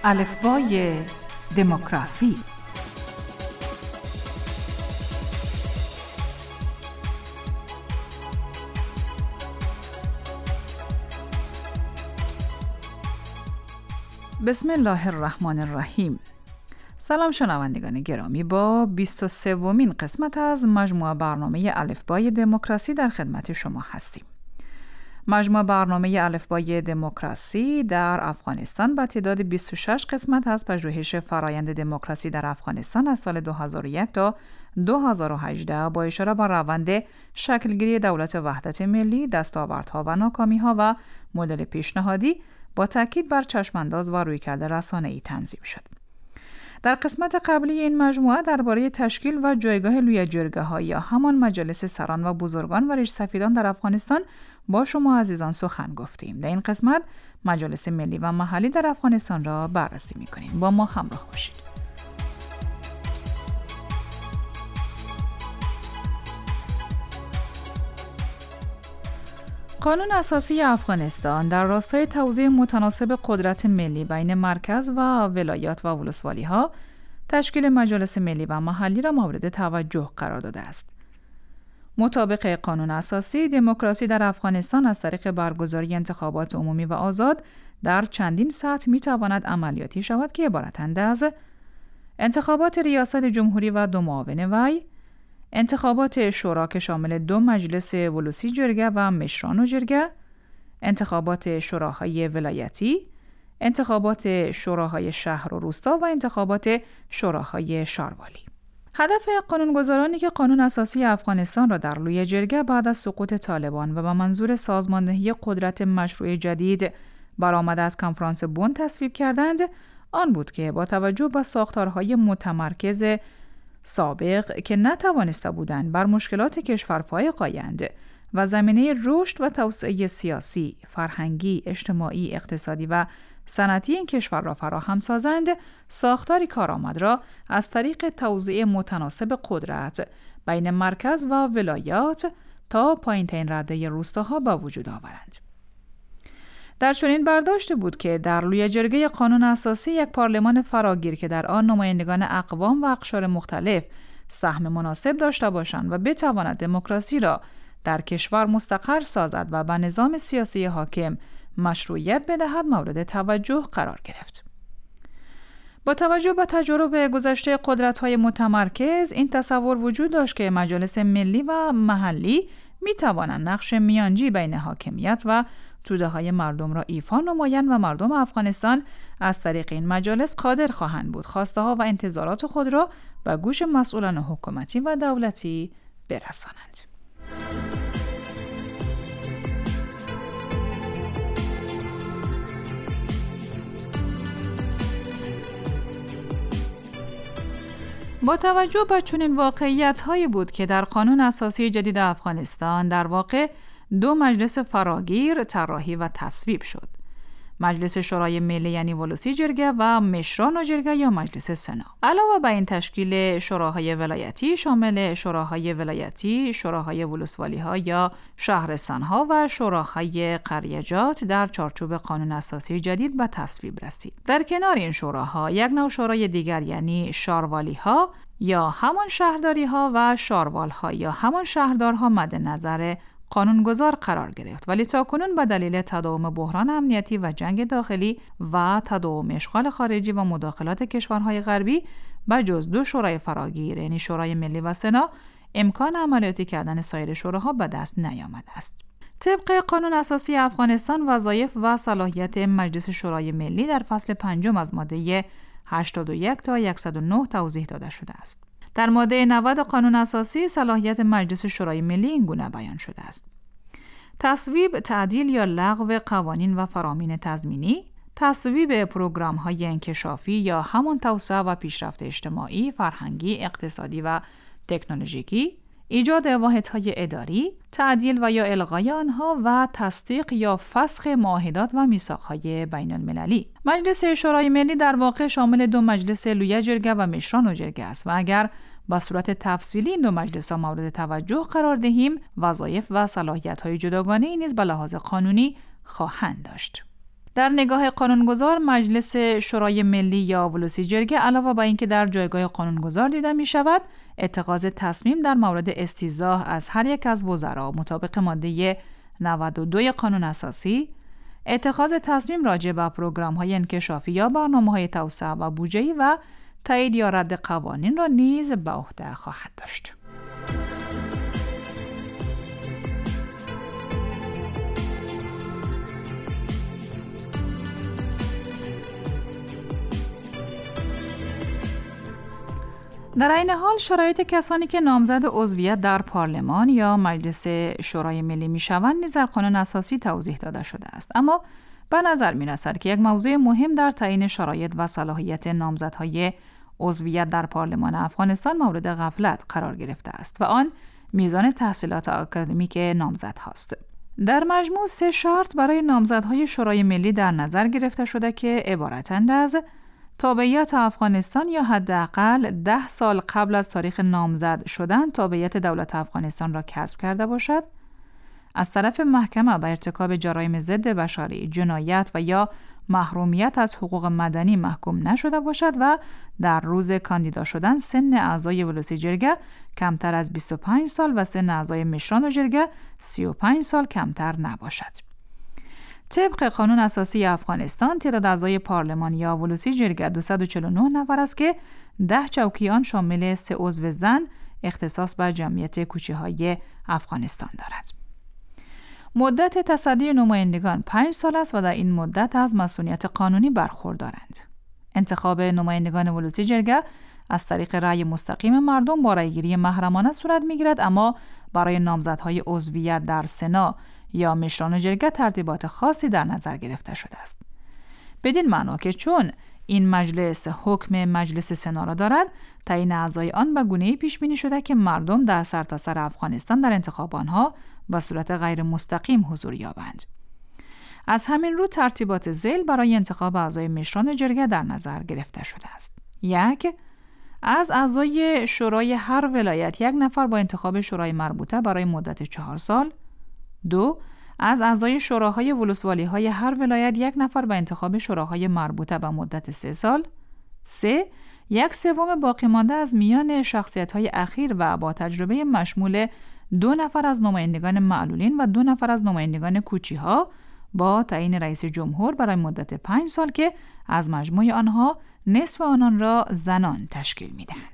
الفبای دموکراسی. بسم الله الرحمن الرحیم. سلام شنوندگان گرامی، با 23مین قسمت از مجموعه برنامه الفبای دموکراسی در خدمت شما هستیم. مجموعه برنامه الفبای دموکراسی در افغانستان با تعداد 26 قسمت از پژوهش فرایند دموکراسی در افغانستان از سال 2001 تا 2018 با اشاره بر روند شکلگیری دولت وحدت ملی، دستاوردها و ناکامی‌ها و مدل پیشنهادی با تاکید بر چشمانداز و رویکرد رسانه‌ای تنظیم شد. در قسمت قبلی این مجموعه درباره تشکیل و جایگاه لویه جرگه‌ها یا همان مجالس سران و بزرگان و ریش سفیدان در افغانستان با شما عزیزان سخن گفتیم. در این قسمت مجالس ملی و محلی در افغانستان را بررسی می‌کنیم. با ما همراه باشید. قانون اساسی افغانستان در راستای توزیع متناسب قدرت ملی بین مرکز و ولایات و ولسوالی‌ها تشکیل مجالس ملی و محلی را مورد توجه قرار داده است. مطابق قانون اساسی، دموکراسی در افغانستان از طریق برگزاری انتخابات عمومی و آزاد در چندین سطح می‌تواند عملیاتی شود که عبارتند از انتخابات ریاست جمهوری و 2 معاون وی، انتخابات شورا که شامل 2 مجلس ولوسی جرگه و مشران و جرگه، انتخابات شوراهای ولایتی، انتخابات شوراهای شهر و روستا و انتخابات شوراهای شاروالی. هدف قانونگذارانی که قانون اساسی افغانستان را در لویه جرگه بعد از سقوط طالبان و به منظور سازماندهی قدرت مشروع جدید برآمده از کنفرانس بن تصویب کردند، آن بود که با توجه به ساختارهای متمرکز سابق که نتوانسته بودند بر مشکلات کشور فائق آیند و زمینه رشد و توسعه سیاسی، فرهنگی، اجتماعی، اقتصادی و صنعتی این کشور را فراهم سازند، ساختاری کارآمد را از طریق توزیع متناسب قدرت بین مرکز و ولایات تا پایین‌ترین رده روستاها به وجود آورند. در چنین برداشت بود که در لویه جرگه قانون اساسی یک پارلمان فراگیر که در آن نمایندگان اقوام و اقشار مختلف سهم مناسب داشته باشند و بتواند دموکراسی را در کشور مستقر سازد و به نظام سیاسی حاکم مشروعیت بدهد مورد توجه قرار گرفت. با توجه به تجارب گذشته قدرت‌های متمرکز، این تصور وجود داشت که مجالس ملی و محلی می‌توانند نقش میانجی بین حاکمیت و توده‌های مردم را ایفا نمایند و مردم افغانستان از طریق این مجالس قادر خواهند بود خواسته‌ها و انتظارات خود را به گوش مسئولان حکومتی و دولتی برسانند. با توجه به چنین واقعیت‌هایی بود که در قانون اساسی جدید افغانستان در واقع 2 مجلس فراگیر طراحی و تصویب شد. مجلس شورای ملی یعنی ولوسی جرگه و مشران و جرگه یا مجلس سنا. علاوه بر این تشکیل شوراهای ولایتی شامل شوراهای ولایتی، شوراهای ولسوالی‌ها یا شهرستان‌ها و شوراهای قریجات در چارچوب قانون اساسی جدید به تصویب رسید. در کنار این شوراها یک نوع شورای دیگر یعنی شاروالی‌ها یا همان شهرداری‌ها و شاروال‌ها یا همان شهردارها مد نظر قانونگذار قرار گرفت، ولی تاکنون به دلیل تداوم بحران امنیتی و جنگ داخلی و تداوم اشغال خارجی و مداخلات کشورهای غربی به جز 2 شورای فراگیر یعنی شورای ملی و سنا امکان عملیاتی کردن سایر شوراها به دست نیامده است. طبق قانون اساسی افغانستان وظایف و صلاحیت مجلس شورای ملی در فصل 5 از ماده 81 تا 109 توضیح داده شده است. در ماده 90 قانون اساسی صلاحیت مجلس شورای ملی این گونه بیان شده است: تصویب، تعدیل یا لغو قوانین و فرامین تضمینی، تصویب پروگرام‌های انکشافی یا همان توسعه و پیشرفت اجتماعی، فرهنگی، اقتصادی و تکنولوژیکی، ایجاد واحدهای اداری، تعدیل و یا الغای آنها و تصدیق یا فسخ معاهدات و میثاق‌های بین‌المللی. مجلس شورای ملی در واقع شامل 2 مجلس لویه جرگه و مشران و جرگه است و اگر با صورت تفصیلی این 2 مجلس‌ها مورد توجه قرار دهیم، وظایف و صلاحیت‌های جداگانه‌ای نیز به لحاظ قانونی خواهند داشت. در نگاه قانونگذار، مجلس شورای ملی یا ولوسی جرگه علاوه بر اینکه در جایگاه قانونگذار دیده می شود، اتخاذ تصمیم در مورد استیضاح از هر یک از وزرا مطابق ماده 92 قانون اساسی، اتخاذ تصمیم راجع به پروگرام‌های انکشافی یا برنامه‌های توسعه و بودجه‌ای و تایید یا رد قوانین را نیز به عهده خواهد داشت. در این حال شرایط کسانی که نامزد عضویت در پارلمان یا مجلس شورای ملی میشوند نیز در قانون اساسی توضیح داده شده است، اما به نظر می رسد که یک موضوع مهم در تعیین شرایط و صلاحیت نامزدهای عضویت در پارلمان افغانستان مورد غفلت قرار گرفته است و آن میزان تحصیلات آکادمیک نامزد هاست. در مجموع 3 شرط برای نامزدهای شورای ملی در نظر گرفته شده که عبارتند از تابعیت افغانستان یا حداقل 10 سال قبل از تاریخ نامزد شدن تابعیت دولت افغانستان را کسب کرده باشد، از طرف محکمه به ارتکاب جرایم ضد بشری، جنایت و یا محرومیت از حقوق مدنی محکوم نشده باشد و در روز کاندیدا شدن سن اعضای ولوسی جرگه کمتر از 25 سال و سن اعضای مشران جرگه 35 سال کمتر نباشد. طبق قانون اساسی افغانستان تعداد اعضای پارلمان یا ولوسی جرگه 249 نفر است که 10 چوکی آن شامل 3 عضو زن اختصاص به جمعیت کوچه‌های افغانستان دارد. مدت تصدی نمایندگان 5 سال است و در این مدت از مسئولیت قانونی برخوردارند. انتخاب نمایندگان ولوسی جرگه از طریق رأی مستقیم مردم با رأیگیری محرمانه صورت می‌گیرد، اما برای نامزدهای عضویت در سنا یا مشران جرگه ترتیبات خاصی در نظر گرفته شده است. بدین معنا که چون این مجلس حکم مجلس سنا را دارد، تعیین اعضای آن به گونه‌ای پیش بینی شده که مردم در سرتاسر افغانستان در انتخاب آنها به صورت غیر مستقیم حضور یابند. از همین رو ترتیبات ذیل برای انتخاب اعضای مشران جرگه در نظر گرفته شده است. 1. از اعضای شورای هر ولایت 1 نفر با انتخاب شورای مربوطه برای مدت 4 سال. 2. از اعضای شوراهای ولسوالی‌های هر ولایت 1 نفر به انتخاب شوراهای مربوطه به مدت 3 سال. 3. 1/3 باقی مانده از میان شخصیت‌های اخیر و با تجربه مشمول 2 نفر از نمایندگان معلولین و 2 نفر از نمایندگان کوچی‌ها با تعیین رئیس جمهور برای مدت 5 سال که از مجموع آنها نصف آنان را زنان تشکیل می‌دهند.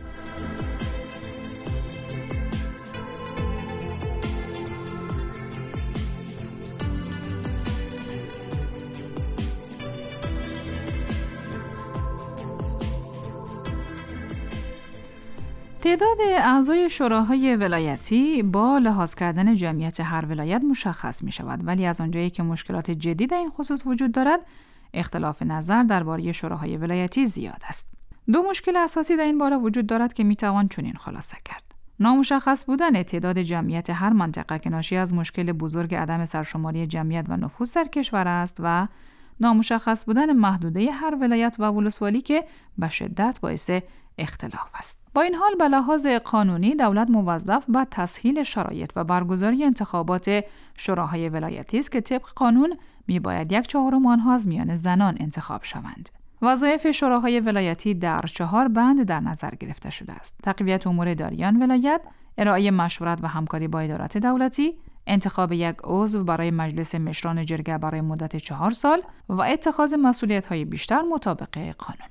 تعداد اعضای شوراهای ولایتی با لحاظ کردن جمعیت هر ولایت مشخص می شود، ولی از آنجایی که مشکلات جدی در این خصوص وجود دارد، اختلاف نظر درباره شوراهای ولایتی زیاد است. 2 مشکل اساسی در این باره وجود دارد که می توان چنین خلاصه کرد. نامشخص بودن تعداد جمعیت هر منطقه که ناشی از مشکل بزرگ عدم سرشماری جمعیت و نفوس در کشور است و نامشخص بودن محدوده هر ولایت و ولسوالی که به شدت باعث اختلاف است. با این حال به لحاظ قانونی دولت موظف به تسهیل شرایط و برگزاری انتخابات شوراهای ولایتی است که طبق قانون میباید 1/4 آنها از میان زنان انتخاب شوند. وظایف شوراهای ولایتی در 4 بند در نظر گرفته شده است: تقویت امور اداریان ولایت، ارائه مشورت و همکاری با ادارات دولتی، انتخاب 1 عضو برای مجلس مشران جرگه برای مدت 4 سال و اتخاذ مسئولیت‌های بیشتر مطابق قانون.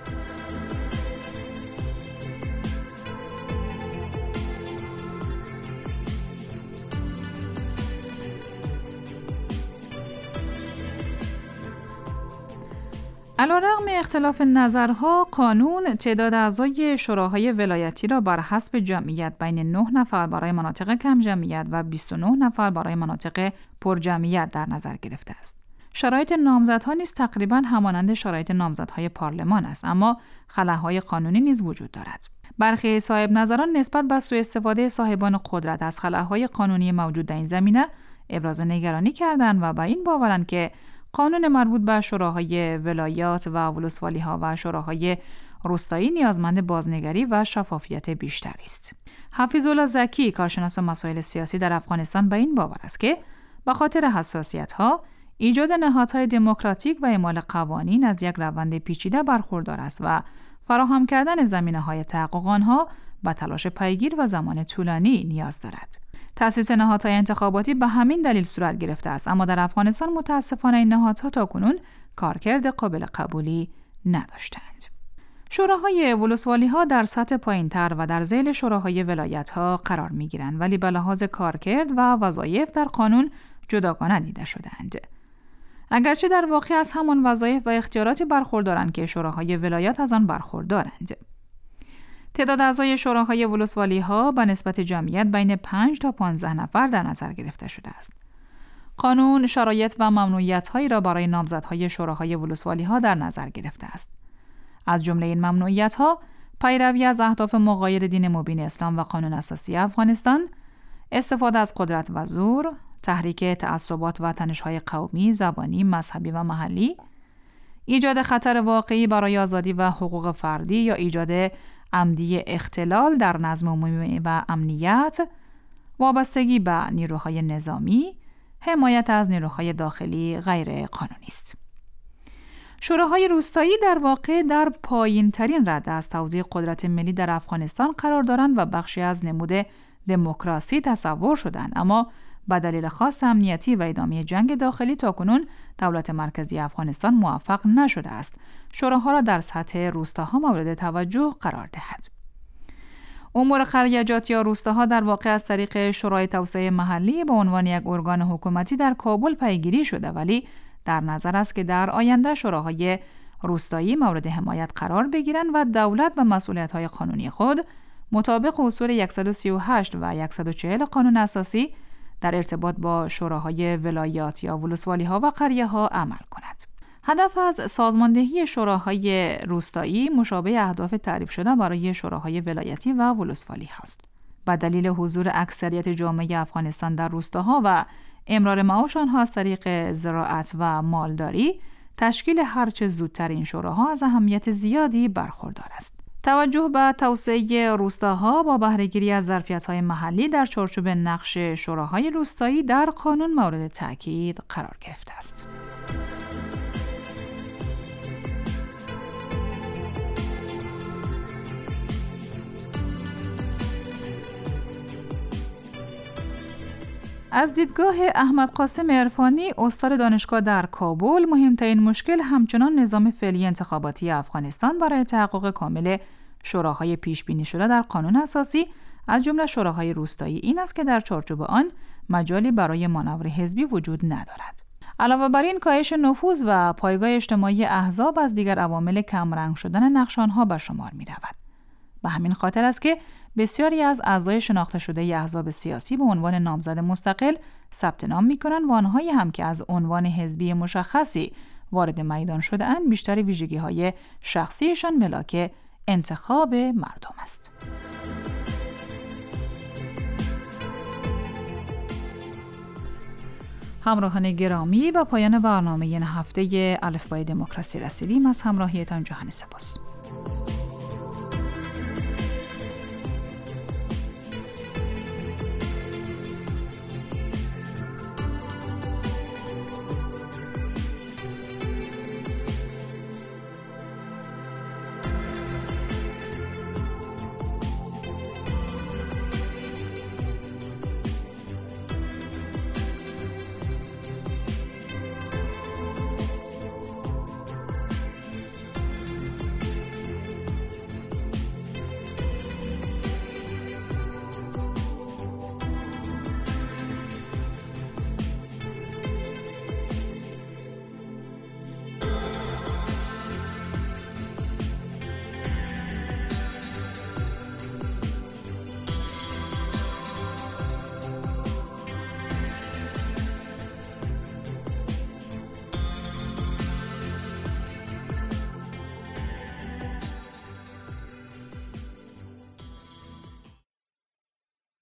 علیرغم اختلاف نظرها، قانون تعداد اعضای شوراهای ولایتی را بر حسب جمعیت بین 9 نفر برای مناطق کم جمعیت و 29 نفر برای مناطق پر جمعیت در نظر گرفته است. شرایط نامزدها نیز تقریباً همانند شرایط نامزدهای پارلمان است، اما خلاهای قانونی نیز وجود دارد. برخی صاحب نظران نسبت به سوء استفاده صاحبان قدرت از خلاهای قانونی موجود در این زمینه ابراز نگرانی کردند و به این باورند که قانون مربوط به شوراهای ولایات و ولسوالی‌ها و شوراهای روستایی نیازمند بازنگری و شفافیت بیشتری است. حفیظالله زکی، کارشناس مسائل سیاسی در افغانستان، به این باور است که به خاطر حساسیت‌ها ایجاد نهادهای دموکراتیک و اعمال قوانین از یک روند پیچیده برخوردار است و فراهم کردن زمینه‌های تحقق آنها با تلاش پیگیر و زمان طولانی نیاز دارد. تأسیس نهادهای انتخاباتی به همین دلیل صورت گرفته است، اما در افغانستان متأسفانه این نهادها تاکنون کارکرد قابل قبولی نداشتند. شوراهای ولسوالی‌ها در سطح پایین‌تر و در ذیل شوراهای ولایت‌ها قرار می‌گیرند، ولی به لحاظ کارکرد و وظایف در قانون جداگانه دیده شده‌اند. اگرچه در واقع از همان وظایف و اختیاراتی برخوردارند که شوراهای ولایت از آن برخوردارند. تعداد اعضای شوراهای ولسوالی‌ها به نسبت جمعیت بین 5 تا 15 نفر در نظر گرفته شده است. قانون شرایط و ممنوعیت‌هایی را برای نامزدهای شوراهای ولسوالی‌ها در نظر گرفته است. از جمله این ممنوعیت‌ها پیروی از اهداف مغایر دین مبین اسلام و قانون اساسی افغانستان، استفاده از قدرت و زور، تحریک تعصبات و تنش‌های قومی، زبانی، مذهبی و محلی، ایجاد خطر واقعی برای آزادی و حقوق فردی یا ایجاد عمدی اختلال در نظم عمومی و امنیت، وابستگی به نیروهای نظامی، حمایت از نیروهای داخلی غیر قانونی است. شوراهای روستایی در واقع در پایین‌ترین رده از توزیع قدرت ملی در افغانستان قرار دارند و بخشی از نمود دموکراسی تصور شدند، اما به دلیل خاص امنیتی و ادامه جنگ داخلی تاکنون دولت مرکزی افغانستان موفق نشده است شوراها را در سطح روستاها مورد توجه قرار دهد. امور خریجات یا روستاها در واقع از طریق شورای توسعه محلی به عنوان یک ارگان حکومتی در کابل پیگیری شده، ولی در نظر است که در آینده شوراهای روستایی مورد حمایت قرار بگیرند و دولت به مسئولیت‌های قانونی خود مطابق اصول 138 و 140 قانون اساسی در ارتباط با شوراهای ولایات یا ولسوالی‌ها و قریه‌ها عمل کند. هدف از سازماندهی شوراهای روستایی مشابه اهداف تعریف شده برای شوراهای ولایتی و ولسوالی است. به دلیل حضور اکثریت جامعه افغانستان در روستاها و امرار معاش آنها از طریق زراعت و مالداری، تشکیل هرچه زودتر این شوراها از اهمیت زیادی برخوردار است. توجه به توسعه روستاها با بهره‌گیری از ظرفیت‌های محلی در چارچوب نقش شوراهای روستایی در قانون مورد تأکید قرار گرفته است. از دیدگاه احمد قاسم عرفانی، استاد دانشگاه در کابل، مهمترین مشکل همچنان نظام فعلی انتخاباتی افغانستان برای تحقق کامل شوراهای پیش بینی شده در قانون اساسی از جمله شوراهای روستایی این است که در چارچوب آن مجالی برای مانور حزبی وجود ندارد. علاوه بر این، کاهش نفوذ و پایگاه اجتماعی احزاب از دیگر عوامل کمرنگ شدن نقش آنها به شمار می‌رود. به همین خاطر است که بسیاری از اعضای شناخته شده احزاب سیاسی به عنوان نامزد مستقل ثبت نام می‌کنند و آنهایی هم که از عنوان حزبی مشخصی وارد میدان شده‌اند بیشتر ویژگی‌های شخصیشان ملاک انتخاب مردم است. همراهان گرامی، با پایان برنامه این هفته الفبای دموکراسی رسیدیم. از همراهیتان جهان سپاس.